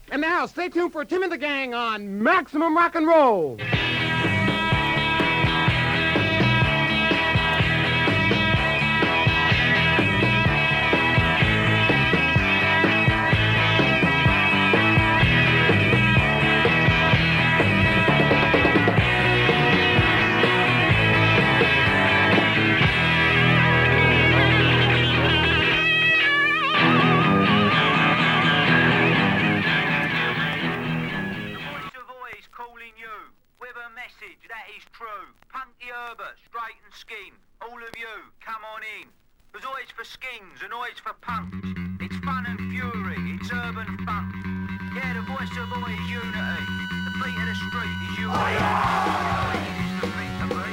And now, stay tuned for Tim and the Gang on Maximum Rock and Roll. That is true. Punky Herbert, straight and skin. All of you, come on in. There's always for skins and always for punks. It's fun and fury, it's urban funk. Yeah, the voice of Oi is unity. The beat of the street is unity. It's the beat of the beat.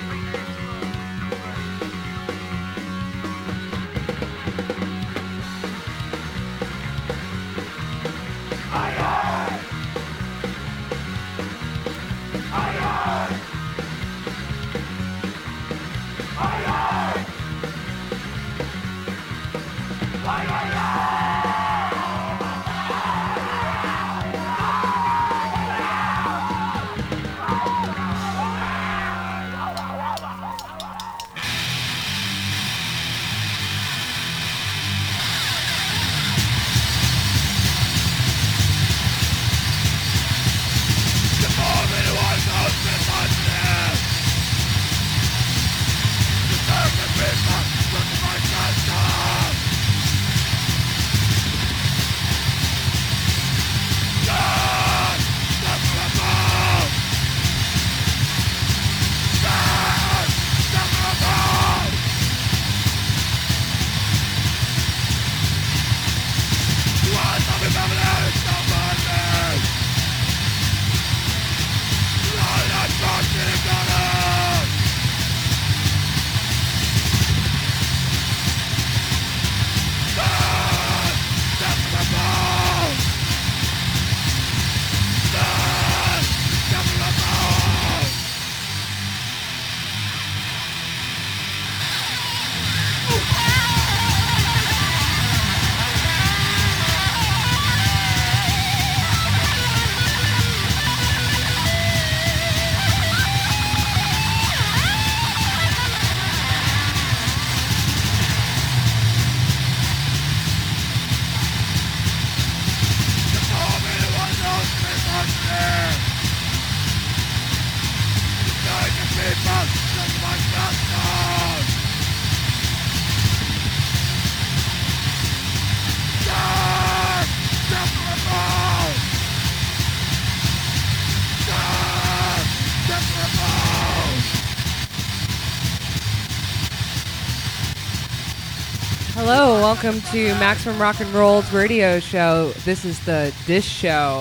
Hello, welcome to Maximum Rock and Roll's radio show. This is the Dish Show.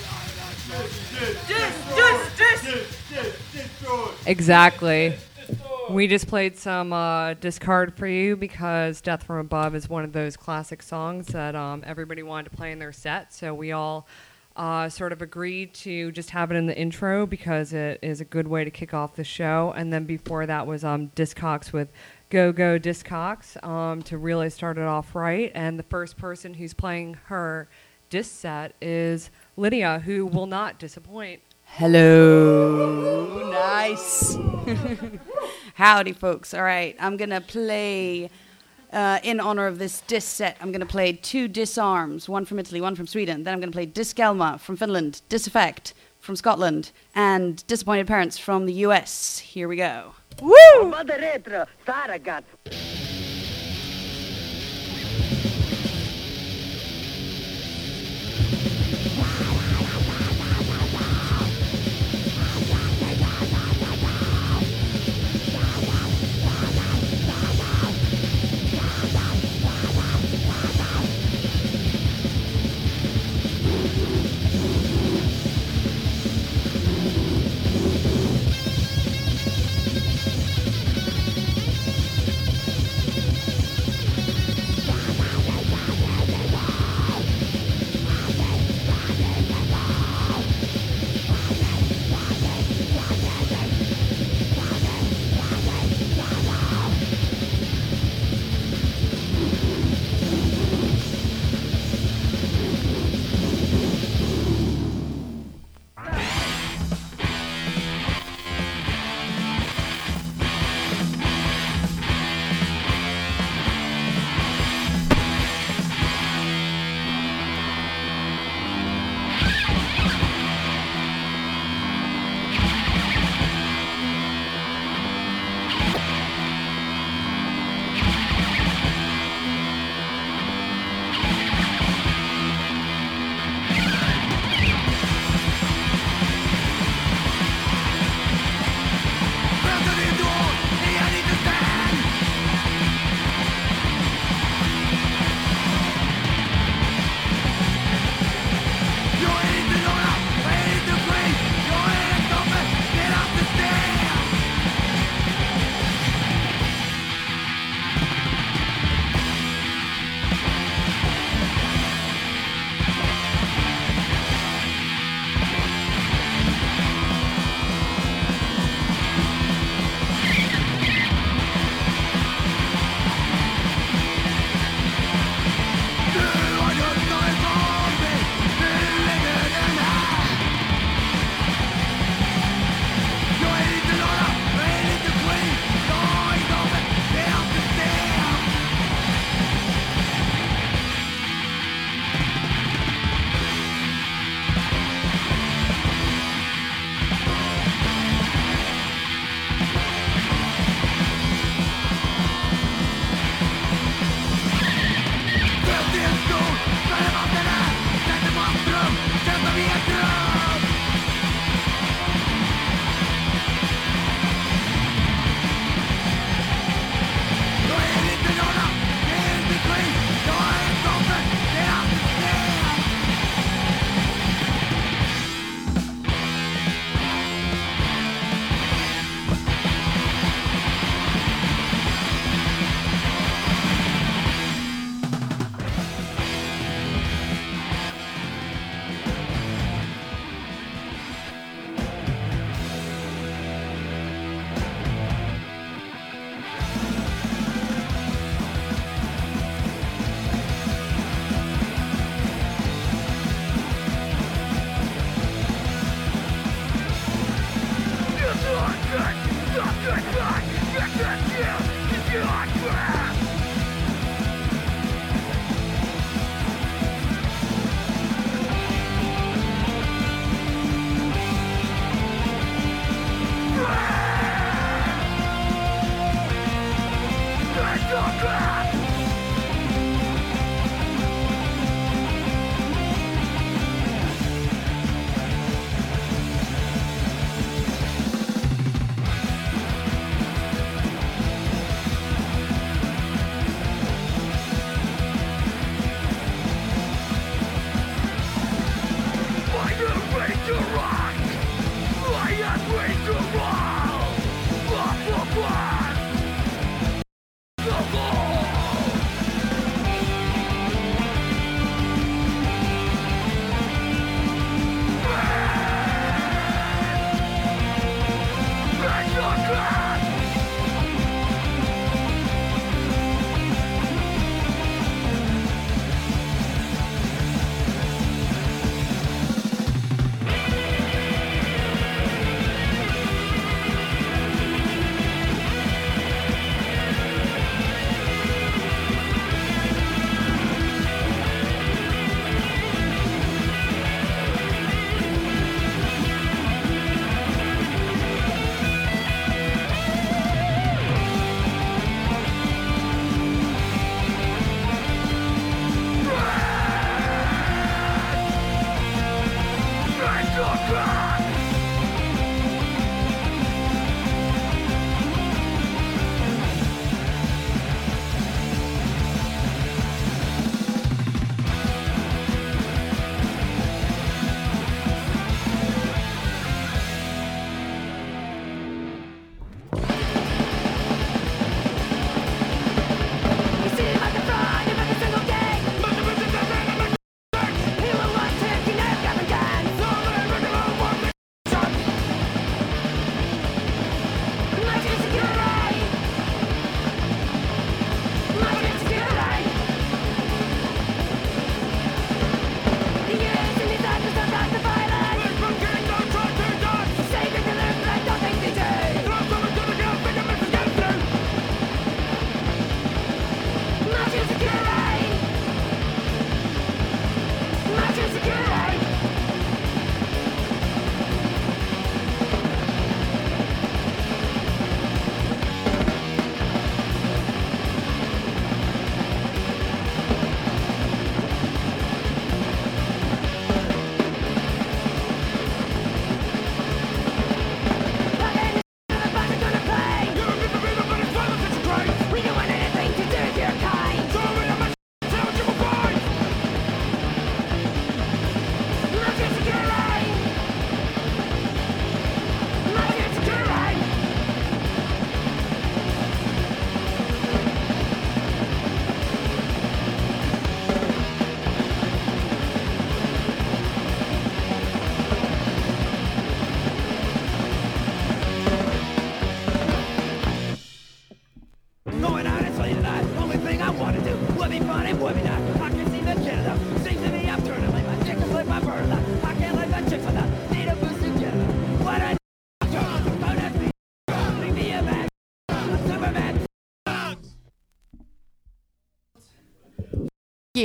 Exactly. We just played some Discard for you because Death from Above is one of those classic songs that everybody wanted to play in their set. So we all sort of agreed to just have it in the intro because it is a good way to kick off the show. And then before that was Discogs with Go Go Discogs to really start it off right. And the first person who's playing her disc set is Lydia, who will not disappoint. Hello. Nice. Howdy, folks. All right, I'm going to play, in honor of this disc set, I'm going to play two Disarms, one from Italy, one from Sweden. Then I'm going to play Discalma from Finland, Disaffect from Scotland, and Disappointed Parents from the US. Here we go. Woo! Mother retro, Saragat.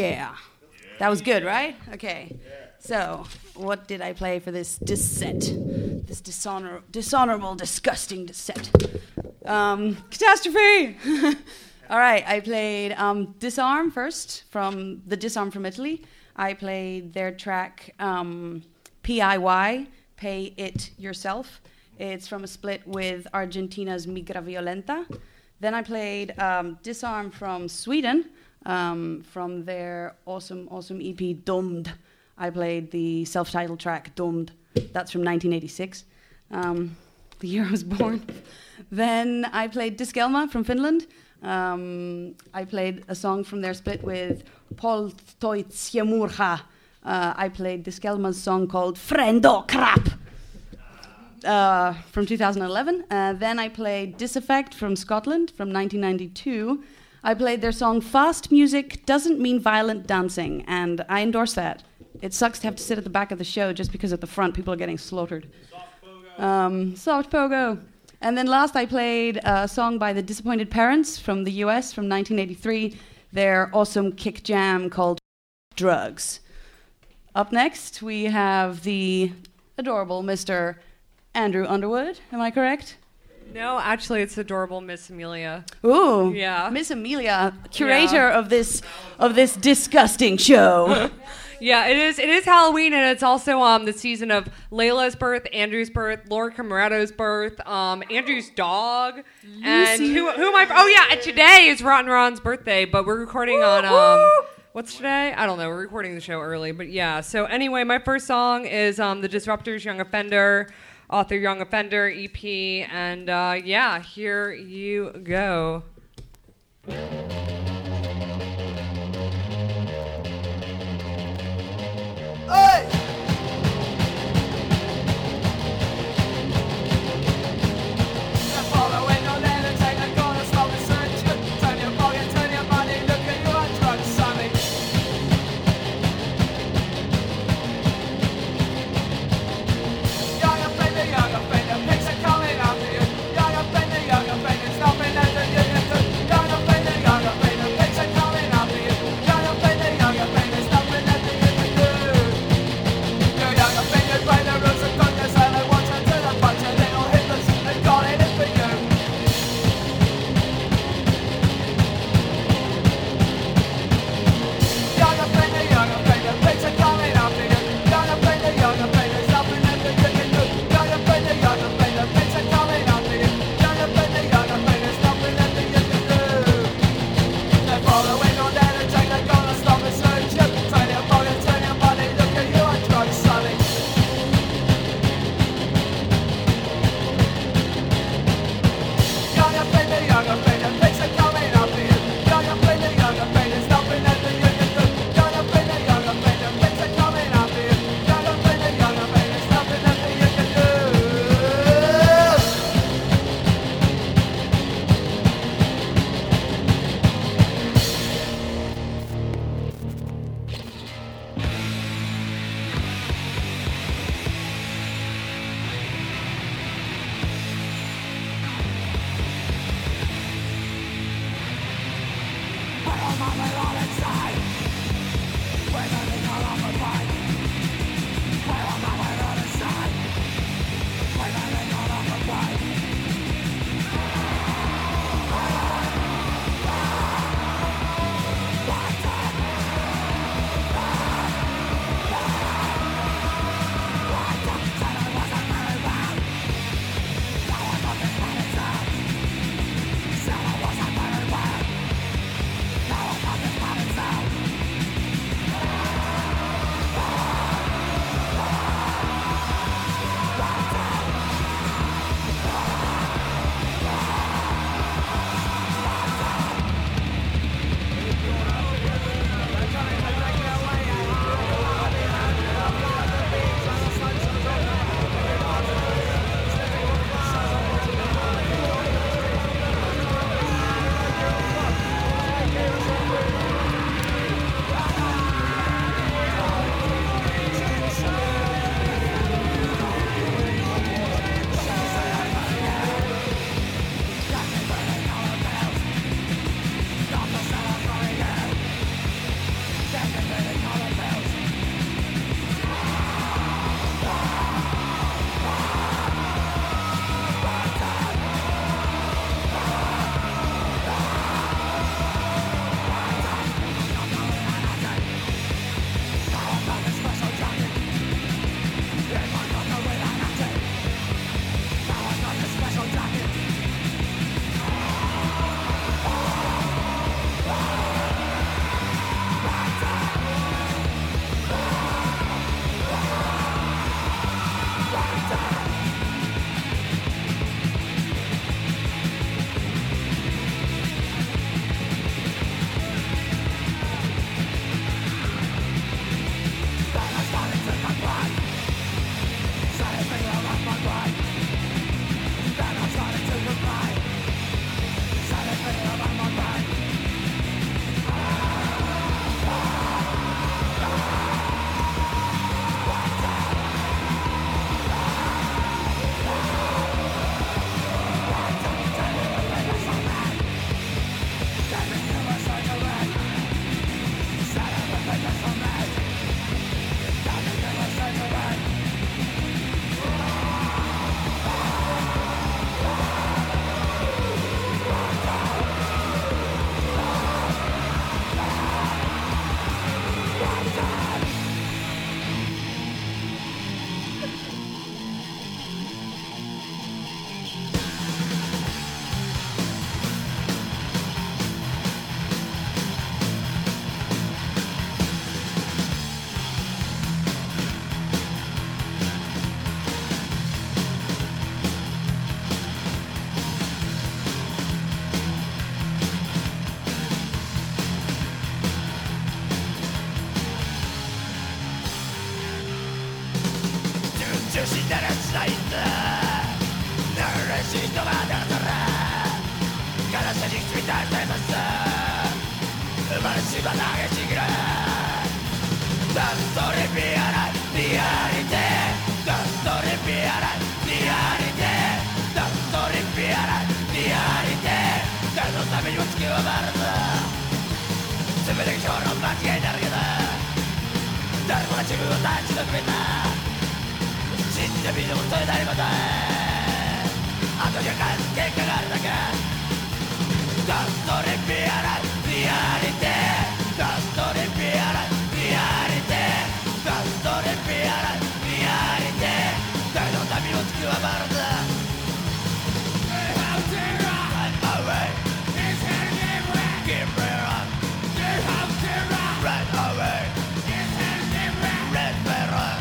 Yeah. That was good, right? Okay. So, what did I play for this set? This dishonorable, disgusting set. Catastrophe! All right, I played Disarm first, from the Disarm from Italy. I played their track PIY, Pay It Yourself. It's from a split with Argentina's Migra Violenta. Then I played Disarm from Sweden, from their awesome EP, Doomed. I played the self-titled track, Doomed. That's from 1986, the year I was born. Then I played Diskelma from Finland. I played a song from their split with Paul Toitsjamurha. I played Diskelma's song called Frendo Crap from 2011. Then I played Diseffect from Scotland from 1992. I played their song Fast Music Doesn't Mean Violent Dancing, and I endorse that. It sucks to have to sit at the back of the show just because at the front people are getting slaughtered. Soft pogo. And then last I played a song by the Disappointed Parents from the US from 1983, their awesome kick jam called Drugs. Up next we have the adorable Mr. Andrew Underwood, am I correct? No, actually, it's adorable Miss Amelia. Ooh, Yeah. Miss Amelia, curator of this disgusting show. Yeah, it is. It is Halloween, and it's also the season of Layla's birth, Andrew's birth, Laura Camarado's birth, Andrew's dog, and who am I? Oh yeah, and today is Rotten Ron's birthday, but we're recording on what's today? I don't know. We're recording the show early, but yeah. So anyway, my first song is the Disruptors' Young Offender, author Young Offender EP, and yeah, here you go. Young offender, 死んだらしないんだ流れしい人がだから悲しみ君たちます生まれしば投げちぎるダストリビアラリアリティダストリビアラリアリティダストリビアラリアリティ誰のためにも地球は回らず全て今日の間違いだらけだ誰もが自分を立ち止めた信じてみてもそれなりまだ後には関係があるだけダストリビアラリアリティダストリビアラリアリティダストリビアラリアリティ誰の旅を地球は回らずRun away Give me run Run away Let me run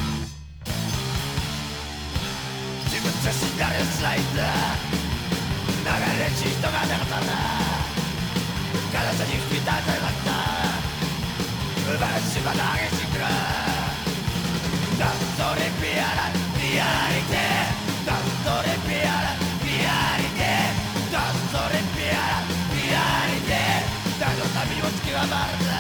自分じゃ死んだりしないんだ流れしい人がなかったんだ悲しみ吹き立てました生まれしば激しくるダストリビアラリアリティダストリビアラリアリティダストリビアラリアリティ誰の旅を地球は回らず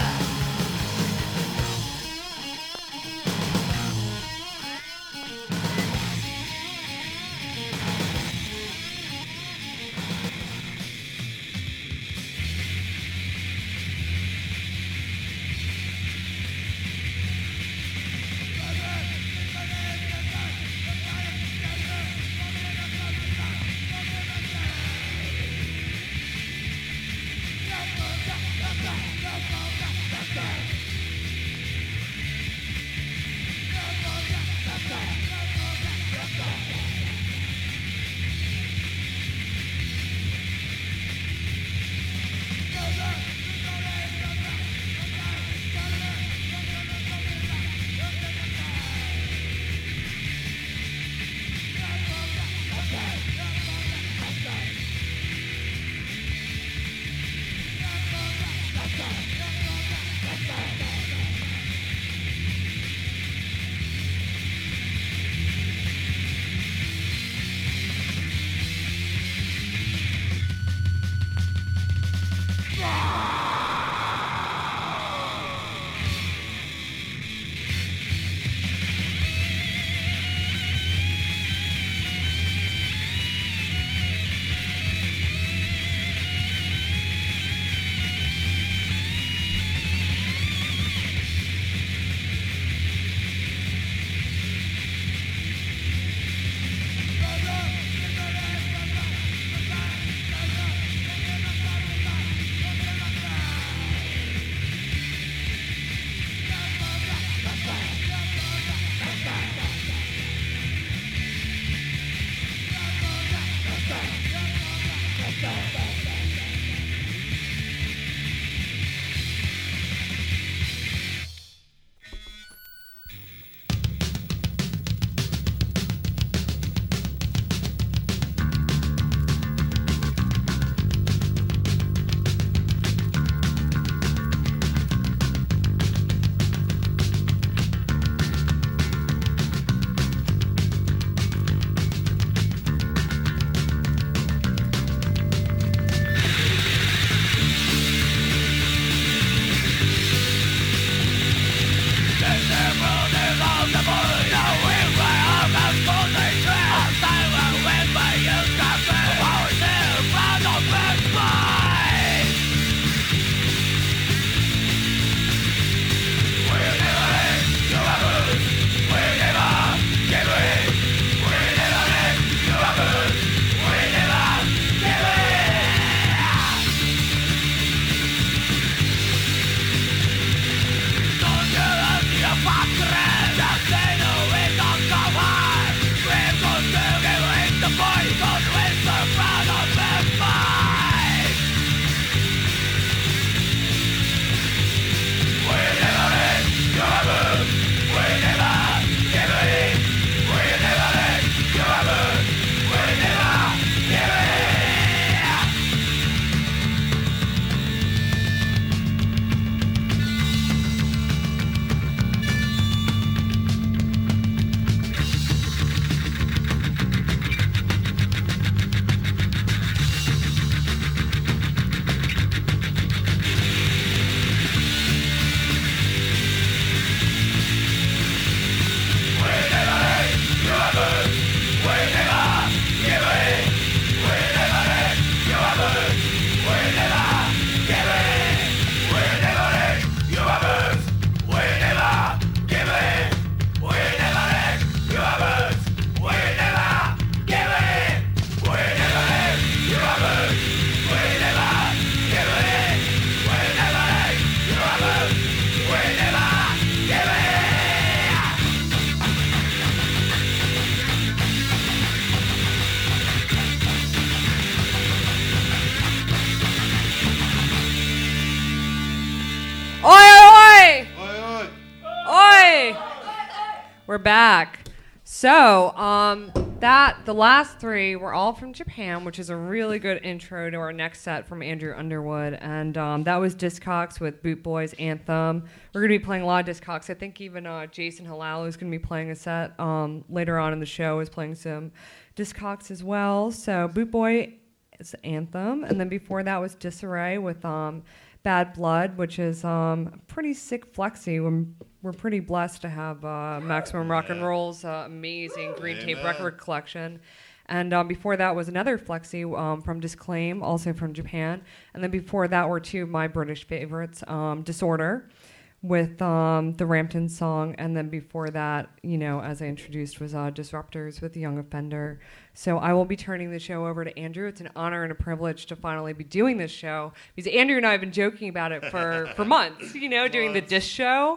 back. So, the last three were all from Japan, which is a really good intro to our next set from Andrew Underwood. And that was Discogs with Boot Boys Anthem. We're going to be playing a lot of Discogs. I think even Jason Halal is going to be playing a set later on in the show, is playing some Discogs as well. So, Boot Boy is Anthem. And then before that was Disarray with Bad Blood, which is pretty sick flexy. We're pretty blessed to have Maximum Rock and Roll's amazing Green Tape record collection. And before that was another flexi from Disclaim, also from Japan. And then before that were two of my British favorites, Disorder with the Rampton song. And then before that, you know, as I introduced, was Disruptors with The Young Offender. So I will be turning the show over to Andrew. It's an honor and a privilege to finally be doing this show, because Andrew and I have been joking about it for months, you know, doing the disc show.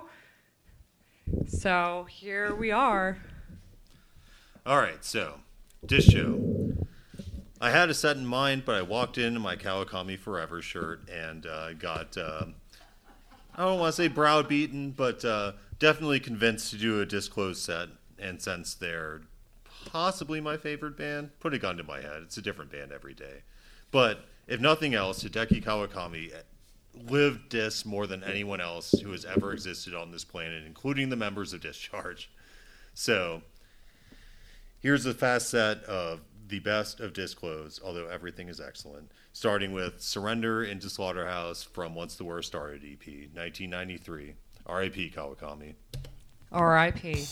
So here we are. All right, so disc show. I had a set in mind, but I walked in my Kawakami Forever shirt and got, I don't want to say browbeaten, but definitely convinced to do a Disclosed set. And since they're possibly my favorite band, put a gun to my head. It's a different band every day. But if nothing else, Hideki Kawakami lived Disc more than anyone else who has ever existed on this planet, including the members of Discharge. So here's a fast set of the best of Disclosed, although everything is excellent, starting with Surrender into Slaughterhouse from Once the War Started EP, 1993. R.I.P. Kawakami. R.I.P.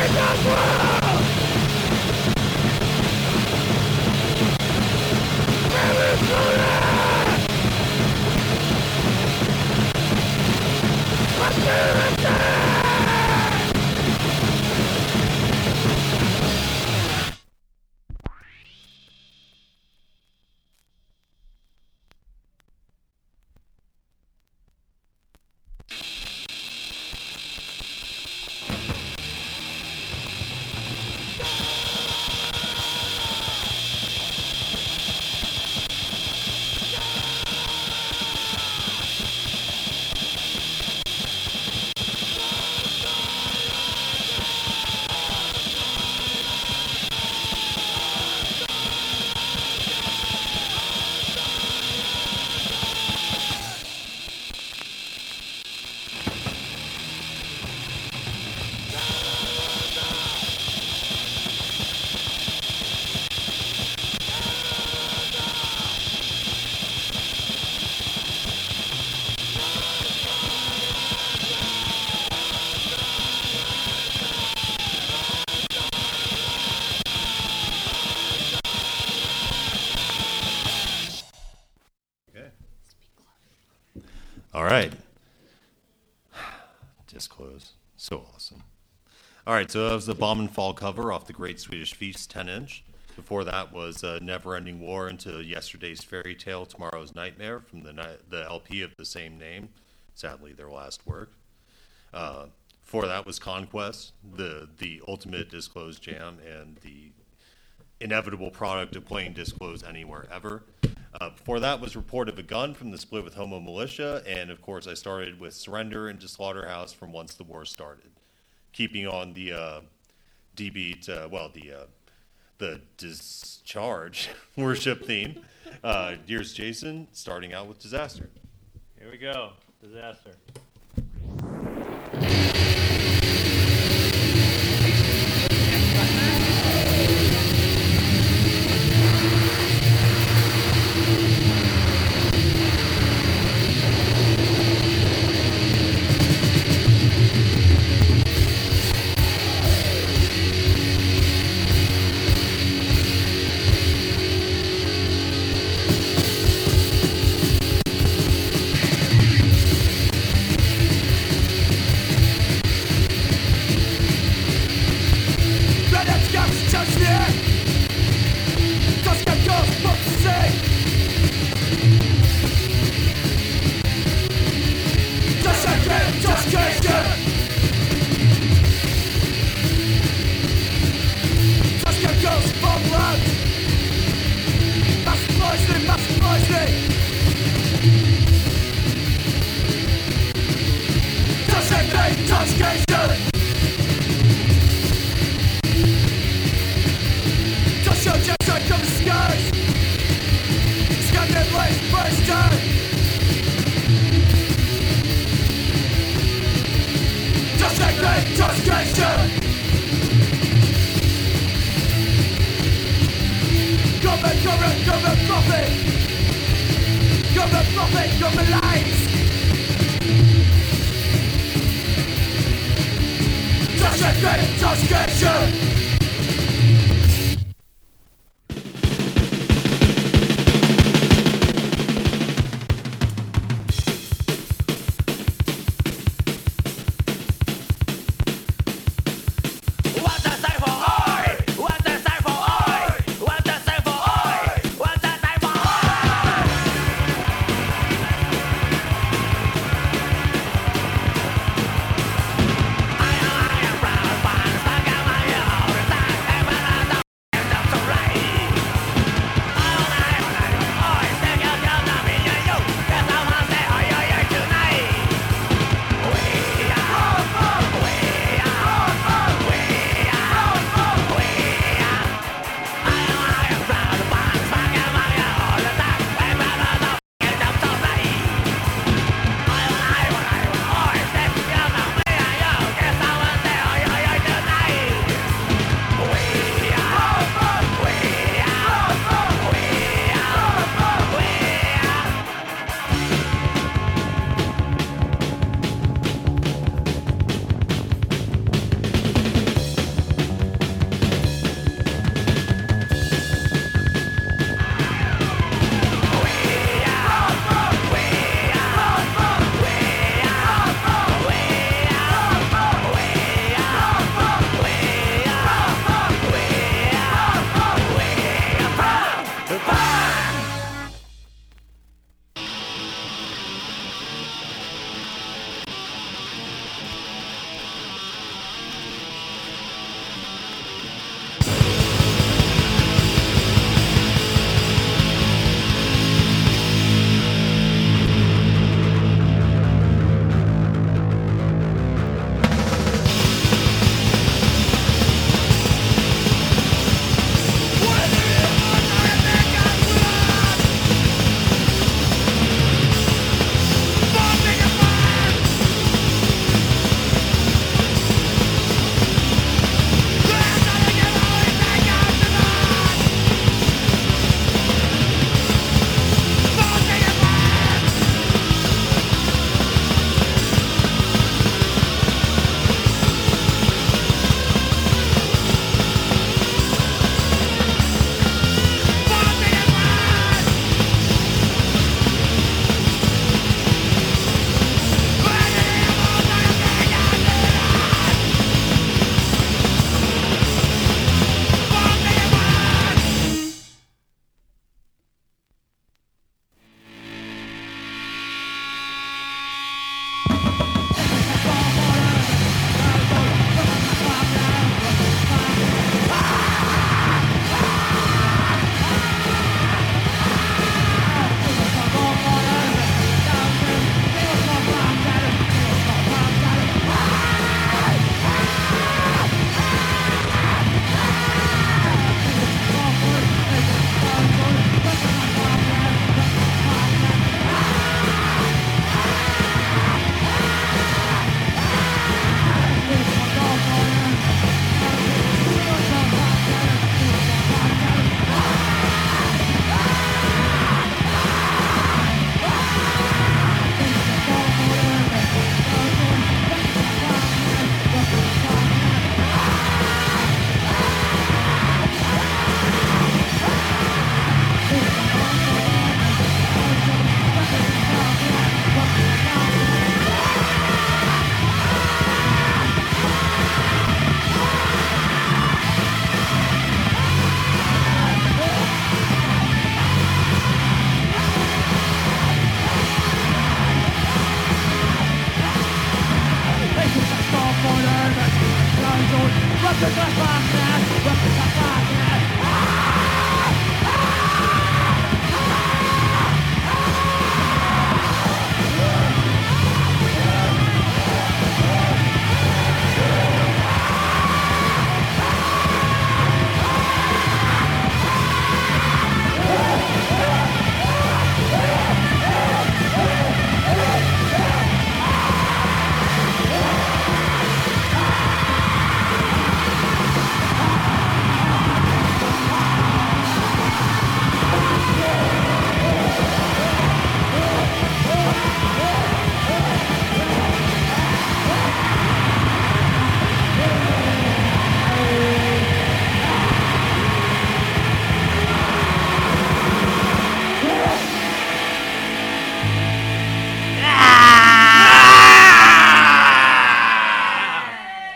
All right. Disclose. So awesome. All right, so that was the Bomb and Fall cover off the Great Swedish Feast 10-inch. Before that was Never Ending War into Yesterday's Fairy Tale, Tomorrow's Nightmare from the LP of the same name. Sadly, their last work. Before that was Conquest, the ultimate Disclose jam and the inevitable product of playing Disclose anywhere ever. Before that was Report of a Gun from the split with Homo Militia, and of course I started with Surrender into Slaughterhouse from Once the War Started. Keeping on the D-beat, the Discharge worship theme. Here's Jason starting out with Disaster. Here we go, Disaster. I am proud, fine,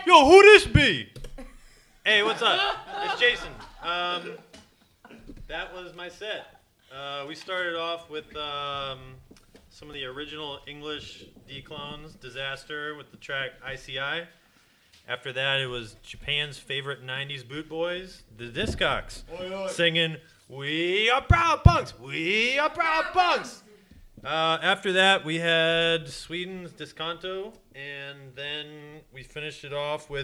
Yo, who this be? Hey, what's up? It's Jason. That was my set. We started off with some of the original English D-Clones, Disaster, with the track ICI. After that, it was Japan's favorite 90s boot boys, the Discogs, singing, "We are proud punks, we are proud punks." After that, we had Sweden's Disconto, and then we finished it off with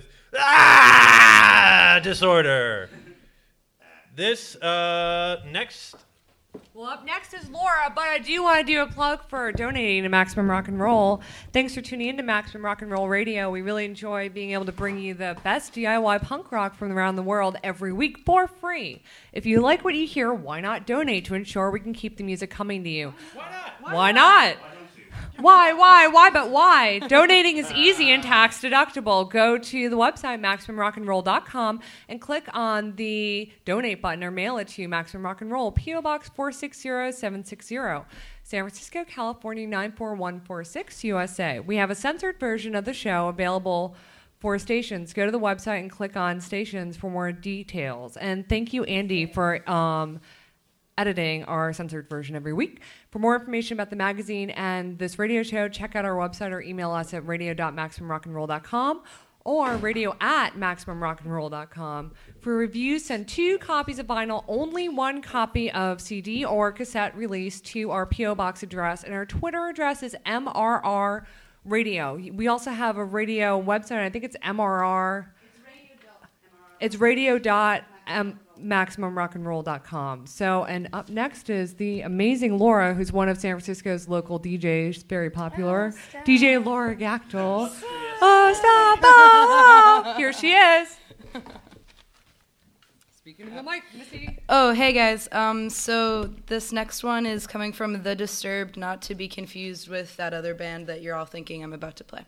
Disorder. This next. Well, up next is Laura, but I do want to do a plug for donating to Maximum Rock and Roll. Thanks for tuning in to Maximum Rock and Roll Radio. We really enjoy being able to bring you the best DIY punk rock from around the world every week for free. If you like what you hear, why not donate to ensure we can keep the music coming to you? Why not? Why? Donating is easy and tax deductible. Go to the website, MaximumRockandRoll.com, and click on the donate button or mail it to Maximum Rock and Roll, P.O. Box 460760, San Francisco, California 94146, USA. We have a censored version of the show available for stations. Go to the website and click on stations for more details. And thank you, Andy, for editing our censored version every week. For more information about the magazine and this radio show, check out our website or email us at radio.maximumrockandroll.com or radio@maximumrockandroll.com. For reviews, send 2 copies of vinyl, only 1 copy of CD or cassette release to our P.O. Box address, and our Twitter address is MRR Radio. We also have a radio website, I think it's MRR. It's radio.maximumrockandroll.com. So, and up next is the amazing Laura, who's one of San Francisco's local DJs, very popular. DJ Laura Gachtel. Oh, stop! Oh, here she is. Speaking of the mic, Missy. Oh, hey guys. So this next one is coming from The Disturbed, not to be confused with that other band that you're all thinking I'm about to play.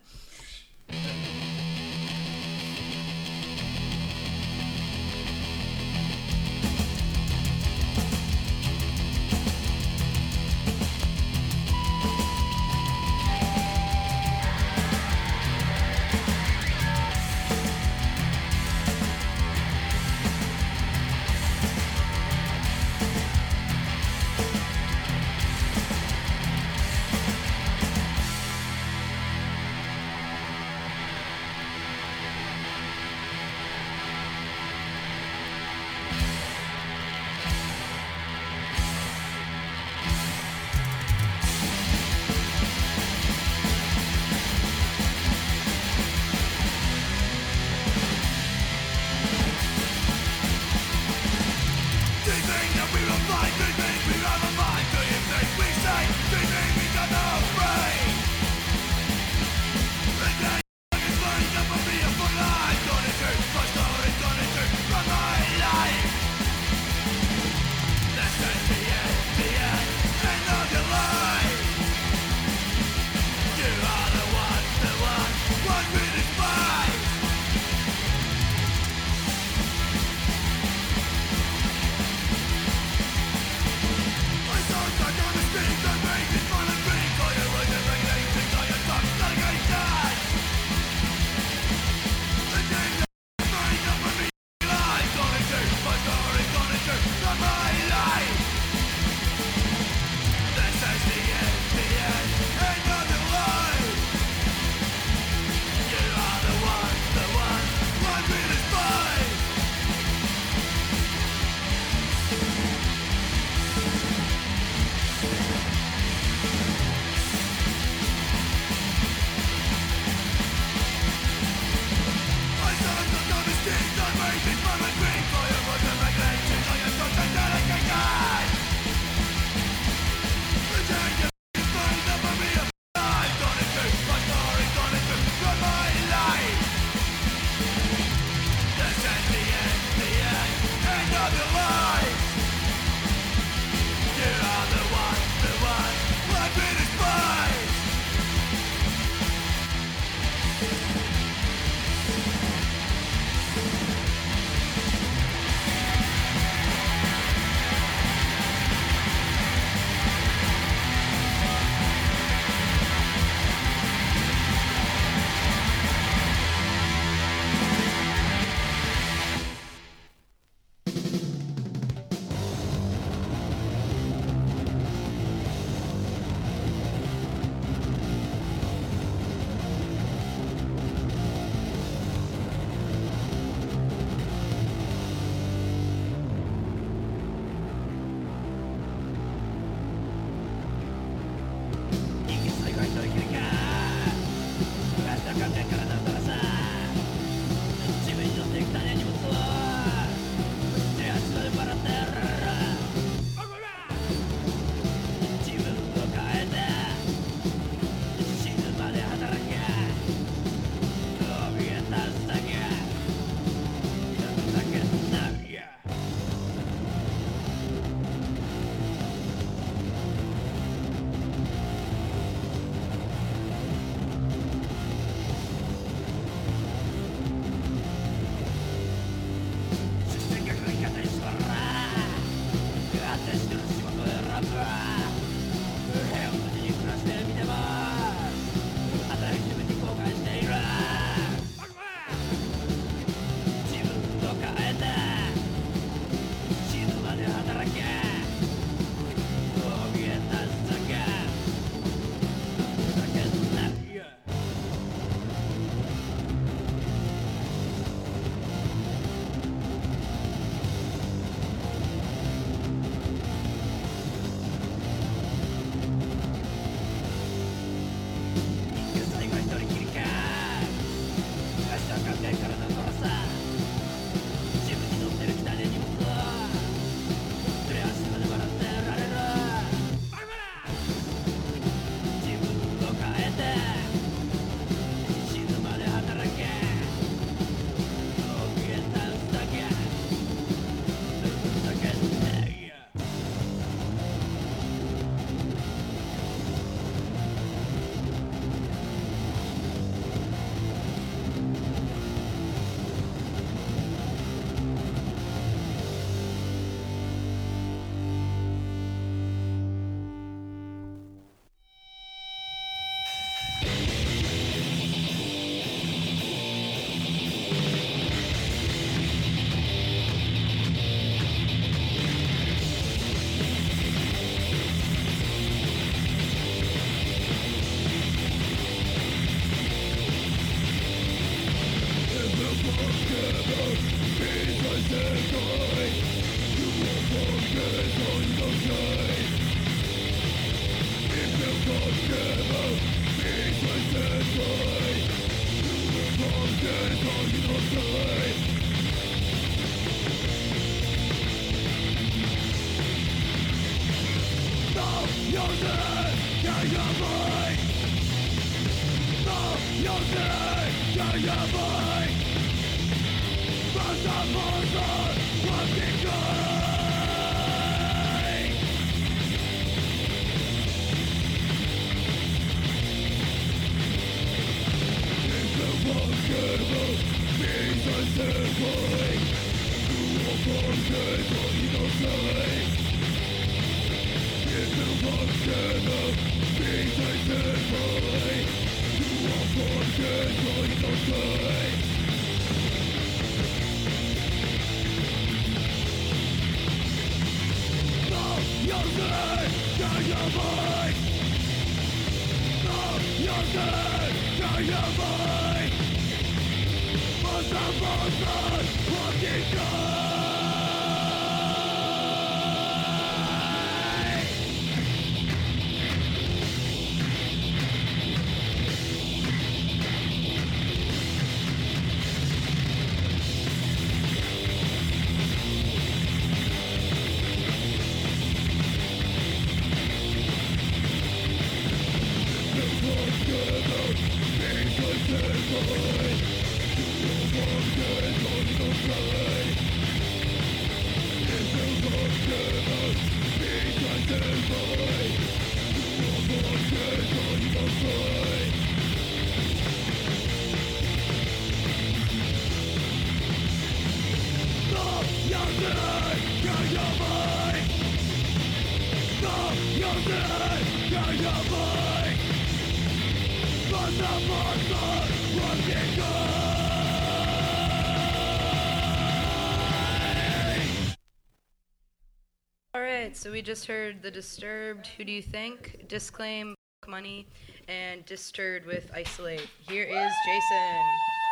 All right, so we just heard The Disturbed, Who Do You Think, Disclaim, Money, and Disturbed with Isolate. Here is Jason.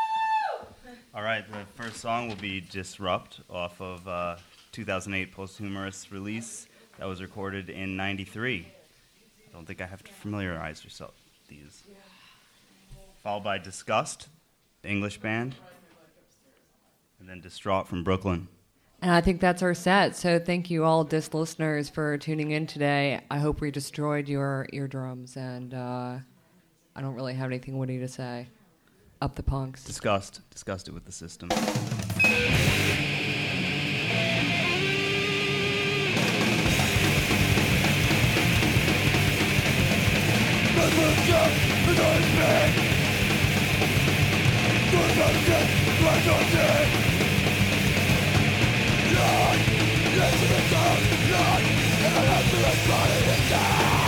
All right, the first song will be Disrupt off of 2008 posthumous release that was recorded in '93. I don't think I have to familiarize yourself with these. Followed by Disgust, the English band, and then Distraught from Brooklyn. And I think that's our set. So thank you all, Dis listeners, for tuning in today. I hope we destroyed your eardrums, and I don't really have anything witty to say. Up the punks. Disgusted with the system.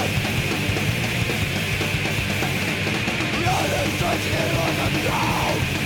Stretching it like a dog.